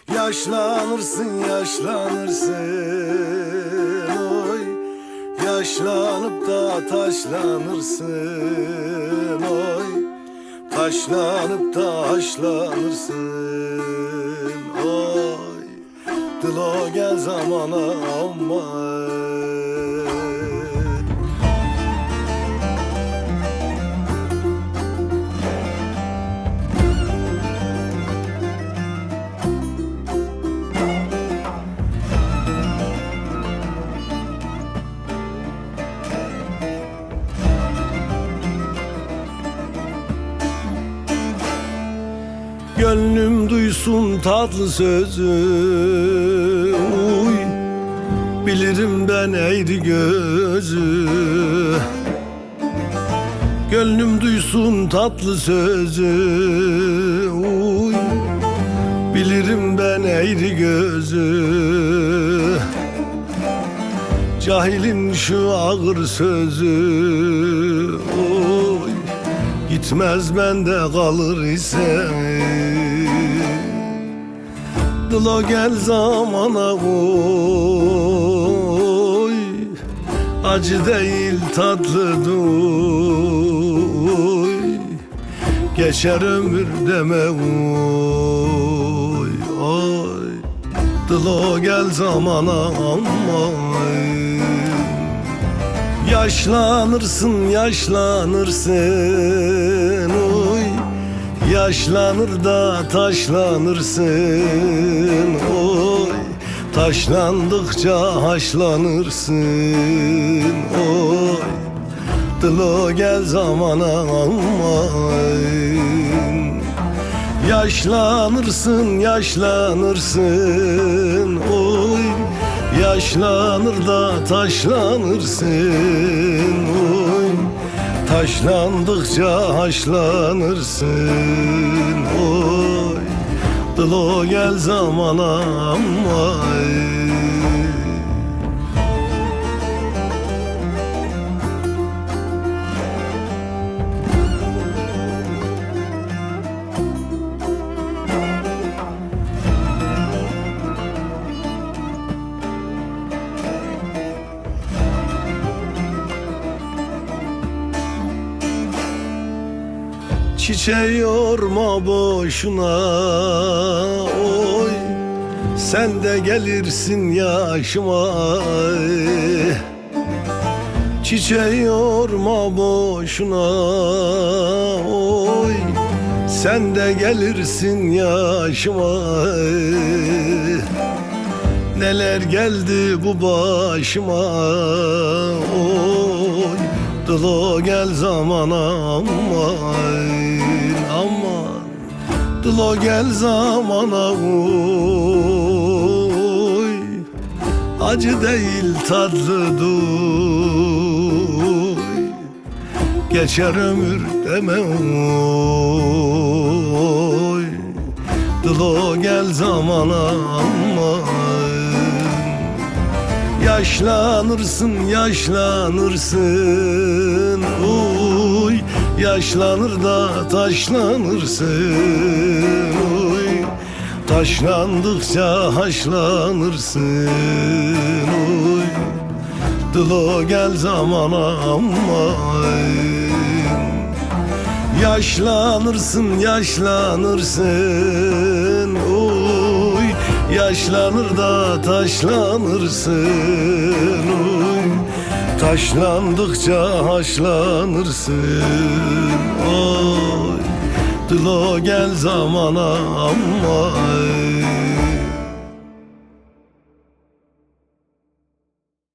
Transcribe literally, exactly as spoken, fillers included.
Yaşlanırsın, yaşlanırsın, oy. Yaşlanıp da taşlanırsın, oy. Taşlanıp da haşlanırsın, oy. Dilo gel zamana amma. Gönlüm duysun tatlı sözü, uy. Bilirim ben eğri gözü. Gönlüm duysun tatlı sözü, uy. Bilirim ben eğri gözü. Cahilin şu ağır sözü, uy. Gitmez bende kalır ise. Dilo gel zamana koy. Acı değil tatlı duy. Geçer ömür deme oy oy. Dilo gel zamana amma. Yaşlanırsın, yaşlanırsın, uy. Yaşlanır da taşlanırsın, oy. Taşlandıkça haşlanırsın, oy. Dilo gel zamana aman. Yaşlanırsın, yaşlanırsın, oy. Yaşlanır da taşlanırsın, oy. Taşlandıkça haşlanırsın, oy. Dilo gel zamana aman. Çiçeği yorma boşuna, oy. Sen de gelirsin yaşıma. Çiçeği yorma boşuna, oy. Sen de gelirsin yaşıma. Neler geldi bu başıma, oy. Dilo gel zamana aman, aman. Dilo gel zamana oy. Acı değil tatlı duy. Geçer ömür deme oy. Dilo gel zamana aman. Yaşlanırsın, yaşlanırsın, uy. Yaşlanır da taşlanırsın, uy. Taşlandıkça haşlanırsın, uy. Dilo gel zamana aman. Yaşlanırsın, yaşlanırsın, uy. Yaşlanır da taşlanırsın, uy. Taşlandıkça haşlanırsın, oy. Dilo gel zamana aman.